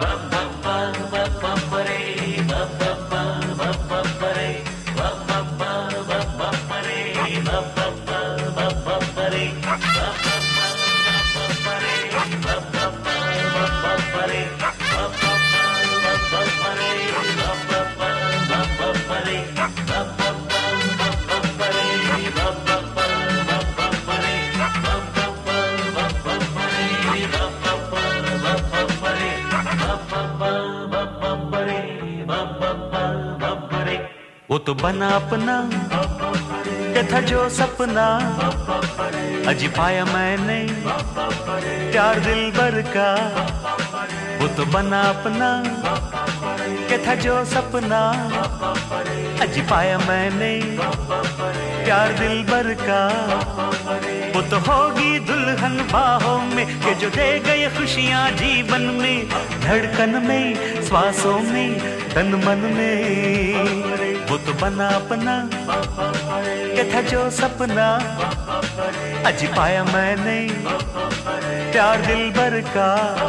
वो तो बना अपना क्या था जो सपना, अजी पाया मैंने प्यार दिल भर का। वो तो बना अपना क्या था जो सपना, अजी पाया मैंने प्यार दिल भर का। वो तो होगी दुल्हन बाहों में कि जो दे गए खुशियाँ जीवन में, धड़कन में, श्वासों में, तन मन में। वो तो बना अपना क्या था जो सपना, अजी पाया मैंने प्यार दिल भर का।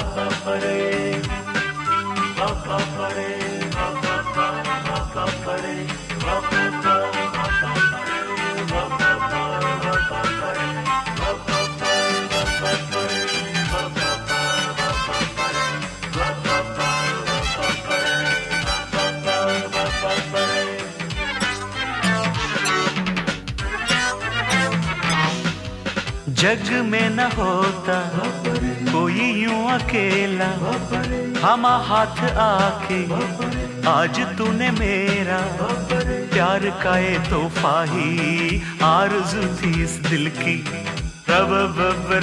जग में न होता कोई यूं अकेला, थामा हाथ आके आज तूने मेरा प्यार का ये तोहफा ही आरज़ू थी इस दिल की। रब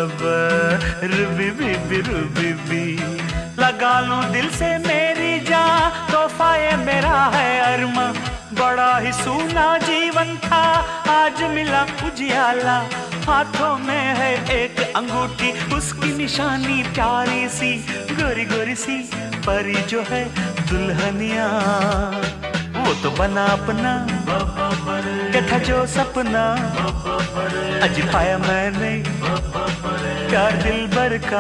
रुबी लगा लूं दिल से मेरी जान, तोहफा ये मेरा है अरमा। बड़ा ही सूना जीवन था आज मिला उजियाला, हाथों में है एक अंगूठी उसकी निशानी प्यारी सी, गोरी गोरी सी परी जो है दुल्हनिया। वो तो बना अपना क्या था जो सपना, अजी पाया मैंने प्यार दिल भर का।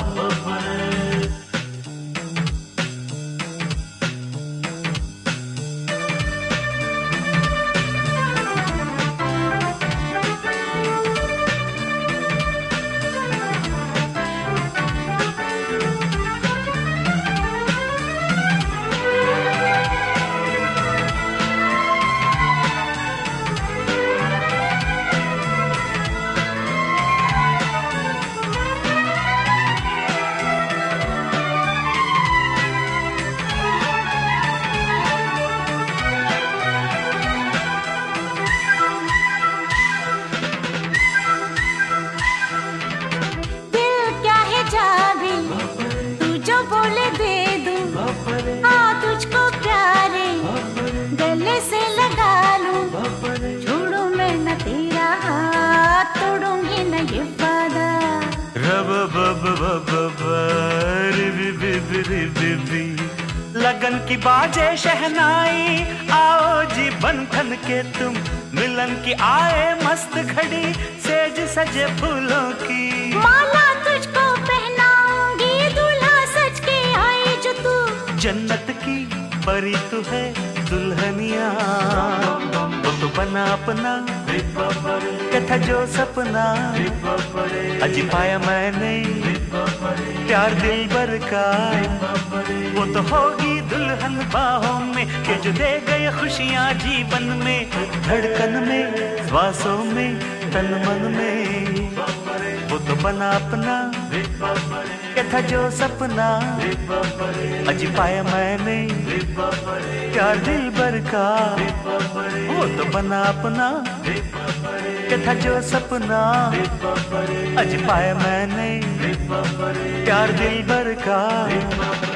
लगन की बाजे शहनाई, आओ जी बन ठन के तुम, मिलन की आए मस्त घड़ी, सेज सजे फूलों की। माला तुझको पहनाऊंगी, दूल्हा सज के आए जो तू। जन्नत की परी तू है दुल्हनिया। वो तो बना अपना क्या था जो सपना, अजी पाया मैंने प्यार दिल भर का। वो तो होगी दुल्हन बाहों में कि जो दे गए खुशियाँ जीवन में, धड़कन में, श्वासों में, तन मन में। वो तो बना अपना क्या था जो सपना, अजी पाया मैंने प्यार दिल भर का। वो तो बना अपना क्या था जो सपना, अजी पाया मैंने प्यार दिल भर का।